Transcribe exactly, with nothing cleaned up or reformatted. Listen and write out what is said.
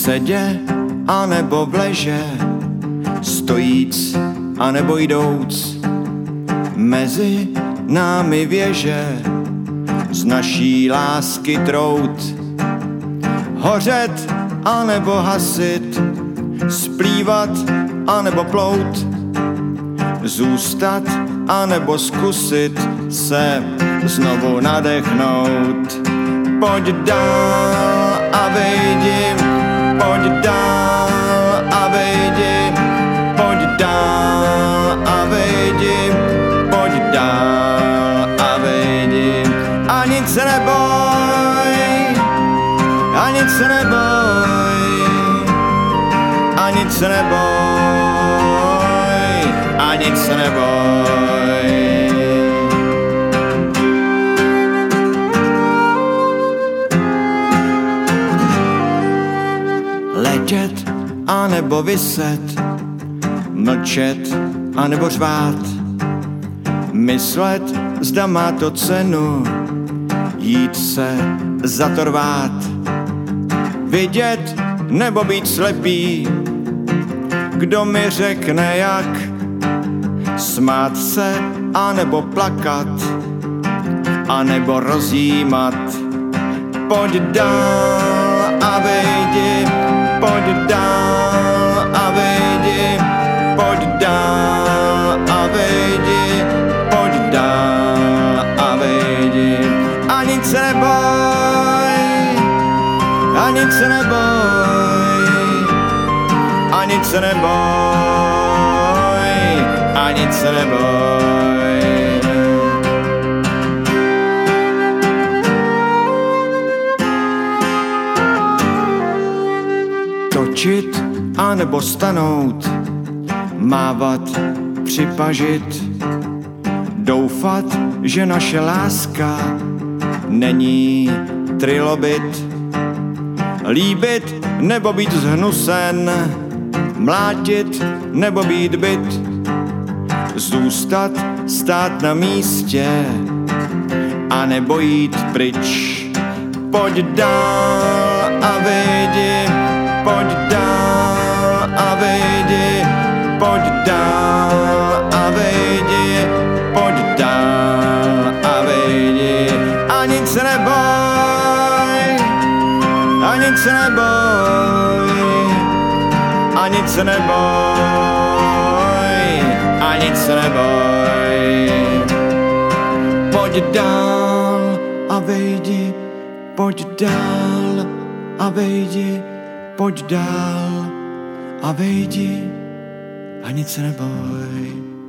sedě anebo v leže, stojíc anebo jdouc, mezi námi věže z naší lásky trout. Hořet anebo hasit, splývat anebo plout, zůstat anebo zkusit se znovu nadechnout. Pojď dál a vejdi, pojď dál a vejdi, pojď dál a vejdi, pojď dál a vejdi. A nic se neboj, a nic se neboj, a nic se neboj, a nic se neboj. Letět anebo vyset, mlčet anebo řvát, myslet, zda má to cenu, jít se za to rvát, vidět nebo být slepý, kdo mi řekne jak, smát se anebo plakat, anebo rozjímat. Pojď dál a vejdi, pojď dál a vejdi, pojď dál a vejdi, pojď dál a vejdi. A nic se neboj, a nic se neboj, a nic se neboj, a nic se neboj. Točit anebo stanout, mávat, připažit, doufat, že naše láska není trilobit, líbit nebo být zhnusen, mlátit nebo být byt, zůstat, stát na místě a nebo jít pryč. Pojď dál a vejdi, pojď dál a vejdi, pojď dál a vejdi, pojď dál a vejdi. A nic se neboj, a nic se neboj, a nic se neboj, a nic se neboj. Pojď dál a vejdi, pojď dál a vejdi, pojď dál a vejdi a nic se neboj.